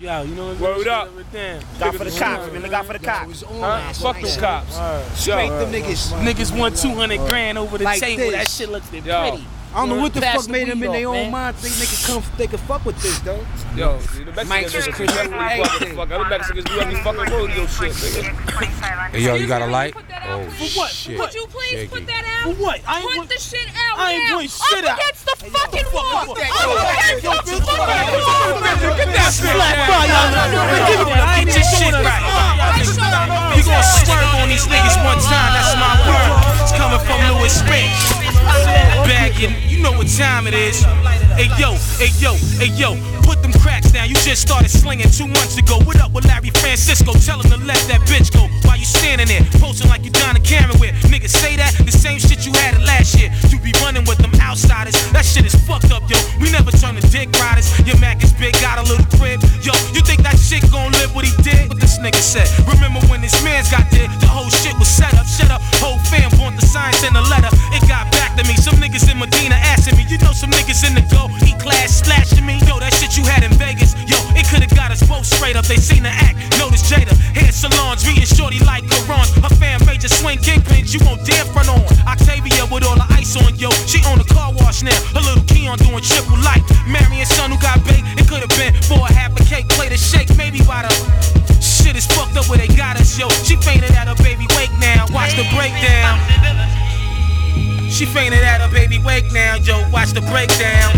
out. You know what I'm saying? Word up. Got for the cops, man. Look out for the cops. Fuck them cops. Straight them niggas. Niggas want 200 grand over the Like table. this. That shit looks pretty. I don't know what the Pass fuck made them in weed their off, own man. mind think they can fuck with this, though. Yo, the Mike Mexicans just do every fucking fuck. Other Mexicans do every fucking rodeo shit, nigga. Hey, yo, you got a light? Oh, For what? shit. Could you please Shaky. put that out? For what? I ain't Put the shit out I ain't now. doing shit Up out. against the fucking wall. Up against the fucking wall. Get that shit Get your shit right. You gon' swerve on these niggas one time, that's my word. It's coming from Louis Spence. Bagging, you know what time it is. Hey yo, hey yo, hey yo, put them cracks down. You just started slinging 2 months ago. What up with Larry Francisco? Tell him to let that bitch go. While you standing there, posting like you Donna Cameron with. Niggas say that, the same shit you had it last year. You be running with them outsiders. That shit is fucked up, yo. We never turn to dick riders. Your Mac is big, got a little crib. Yo, you think that shit gon' live what he did? What this nigga said. Remember when this man's got there, the whole shit was set up. Shut up, whole fam want the science in the letter. It got back to me. Some niggas in Medina asking me. You know some niggas in the go, E-class slashing me. Yo, that shit you had in Vegas. Yo, it could've got us both straight up. They seen the act. Notice Jada, hair salons, reading shorty like Quran. Her fan major swing kingpins, you won't dare front on. Octavia with all the ice on, yo. She own a car wash now. Her little Keon doing triple light. Marion son who got baked. It could've been for a half a cake, plate of shake, maybe by the shit is fucked up where they got us, yo. She fainted at her baby wake now. Watch the breakdown. She fainted at her baby wake now, yo. Watch the breakdown.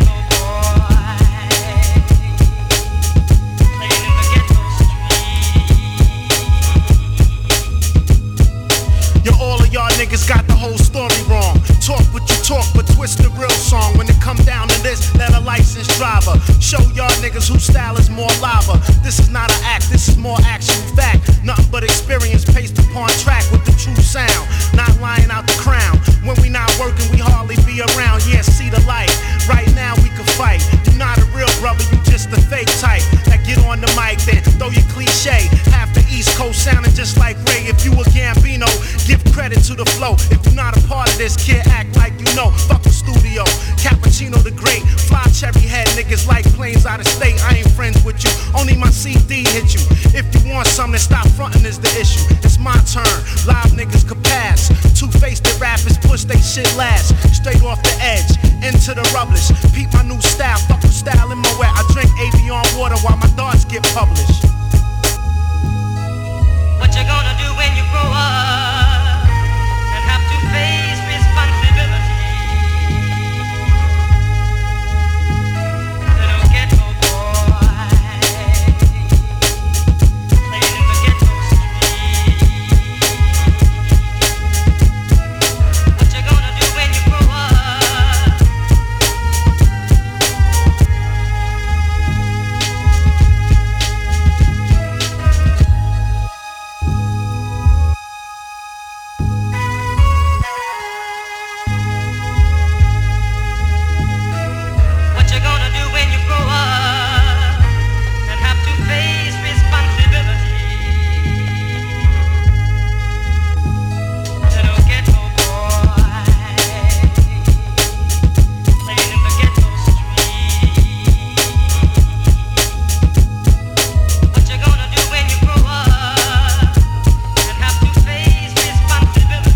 Yo, all of y'all niggas got the whole story wrong. Talk what you talk, but twist the real song. When it come down to this, let a licensed driver show y'all niggas whose style is more lava. This is not an act, this is more actual fact. Nothing but experience paced upon track with the true sound. Not lying out the crown. When we not working, we hardly be around. Yeah, see the light. Right now we can fight. You not a real brother, you just a fake type. That get on the mic, then throw your cliche. Half the East Coast sounding just like Ray. If you a Gambino, give credit to the flow. If you're not a part of this, kid, act like you know. Fuck the studio. Cappuccino the Great. Fly cherry head niggas like planes out of state. I ain't friends with you. Only my CD hit you. If you want something, stop frontin' is the issue. It's my turn. Live niggas could pass. Two-faced rappers push they shit last. Straight off the edge, into the rubbish. Peep my new style. Fuck the style in my wet. I drink Avion water while my thoughts get published. What you gonna do when you grow up and have to face responsibility? Little ghetto boy, playing in the ghetto street. What you gonna do when you grow up? What you gonna do when you grow up and have to face responsibility? Little ghetto boy, playing in the ghetto street. What you gonna do when you grow up and have to face responsibility?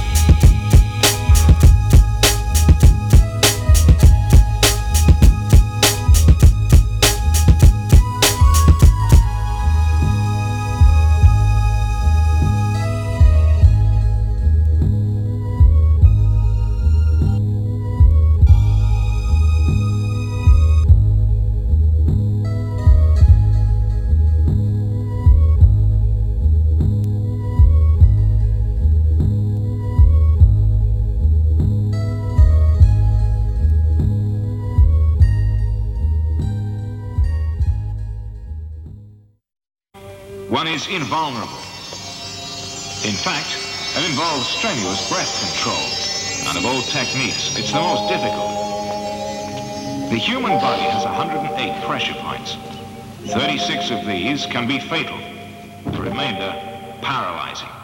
One is invulnerable. In fact, it involves strenuous breath control, and of all techniques, it's the most difficult. The human body has 108 pressure points. 36 of these can be fatal. The remainder, paralyzing.